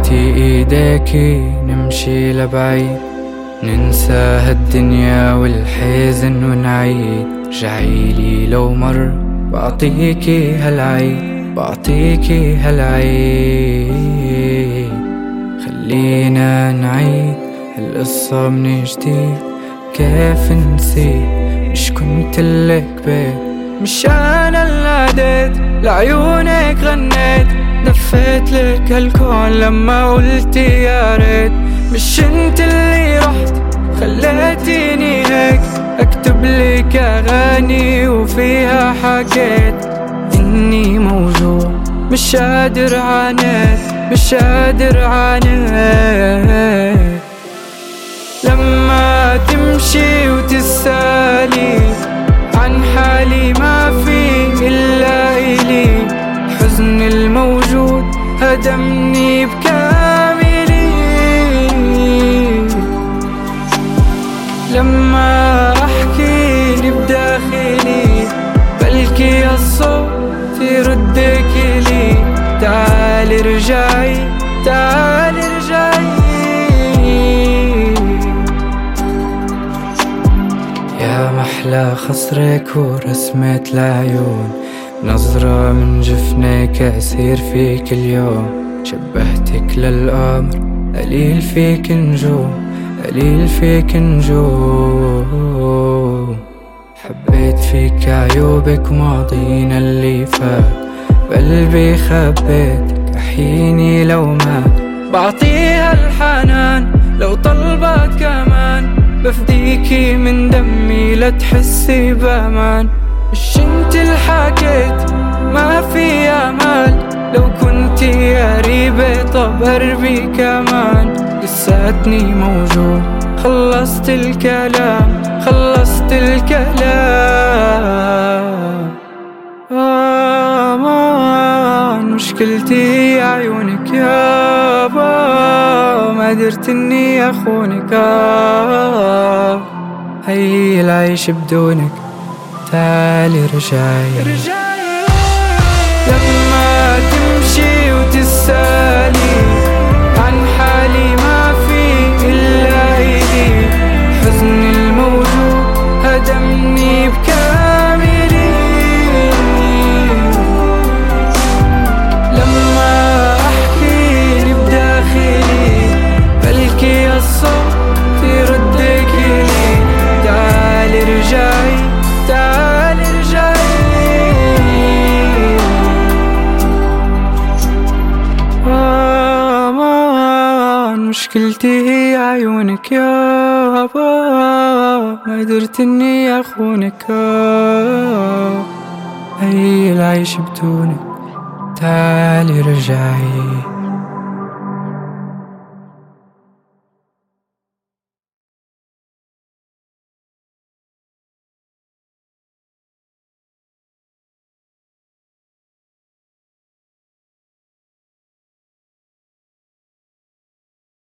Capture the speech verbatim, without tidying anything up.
هاتي ايديكي نمشي لبعيد، ننسى هالدنيا والحزن ونعيد. رجعيلي لو مر بعطيكي هالعيد، بعطيكي هالعيد. خلينا نعيد هالقصة من جديد. كيف نسيت مش كنتلك بيت، مش أنا اللي عديت لعيونك غنيت. دفيت لك هالكون لما قلتي يا ريت، مش انت اللي رحت خليتيني هيك اكتب لك اغاني وفيها حكيت اني موجوع مش قادر عانيت، مش قادر عانيت. لما تمشي وتسألي عن حالي ما في إلا إلي، الحزن الموجود هدمني بكاملي. لما أحكي بداخلي بلكي الصوت يردك لي. تعالي رجعي، تعالي رجعي. يا محلى خصرك ورسمة العيون، نظرة من جفنك أسير فيك اليوم. شبهتك للقمر قليل فيك نجوم، قليل فيك نجوم. حبيت فيك عيوبك ماضينا اللي فات، بقلبي خبيتك أحييني لو مات. بعطيها الحنان لو طلبت كمان، بفديكي من دمي لتحسي بأمان. مش انت اللي حكيت ما في امال، لو كنتي قريبة طب قربي كمان. لساتني موجود خلصت الكلام، خلصت الكلام. آمان مشكلتي عيونك يابا، ما قدرت اني اخونك. آه هي العيش بدونك، تعالي رجعي. لما تمشي وتسألي عن حالي ما في إلا إلي، الحزن الموجود هدمني بكاملي. لما أحكي بداخلي بلكي الصوت يردك لي. تعالي رجعي، تعالي رجعي. آمان مشكلتي هي عيونك يابا، ما قدرت اني اخونك. آه هي العيش بدونك، تعالي رجعي.